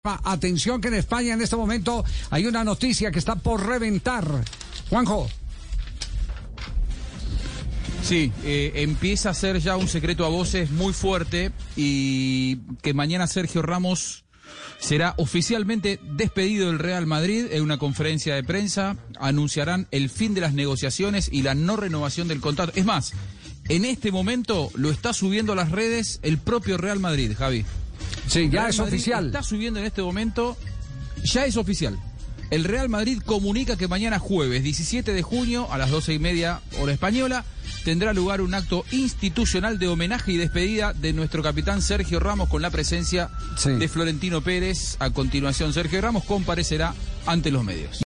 Atención que en España en este momento hay una noticia que está por reventar. Juanjo. Sí, empieza a ser ya un secreto a voces muy fuerte y que mañana Sergio Ramos será oficialmente despedido del Real Madrid. En una conferencia de prensa anunciarán el fin de las negociaciones y la no renovación del contrato. Es más, en este momento lo está subiendo a las redes el propio Real Madrid, Javi. Sí, ya es oficial. Está subiendo en este momento, ya es oficial. El Real Madrid comunica que mañana jueves 17 de junio a las 12:30 hora española tendrá lugar un acto institucional de homenaje y despedida de nuestro capitán Sergio Ramos con la presencia de Florentino Pérez. A continuación, Sergio Ramos comparecerá ante los medios.